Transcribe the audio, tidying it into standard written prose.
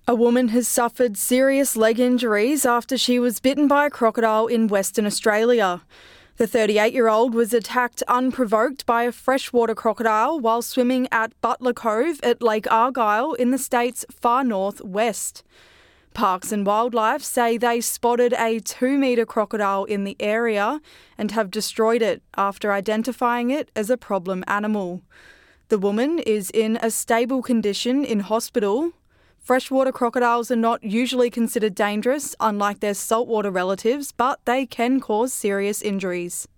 A woman has suffered serious leg injuries after she was bitten by a crocodile in Western Australia. The 38-year-old was attacked unprovoked by a freshwater crocodile while swimming at Butler Cove at Lake Argyle in the state's far northwest. Parks and Wildlife say they spotted a 2-metre crocodile in the area and have destroyed it after identifying it as a problem animal. The woman is in a stable condition in hospital. Freshwater crocodiles are not usually considered dangerous, unlike their saltwater relatives, but they can cause serious injuries.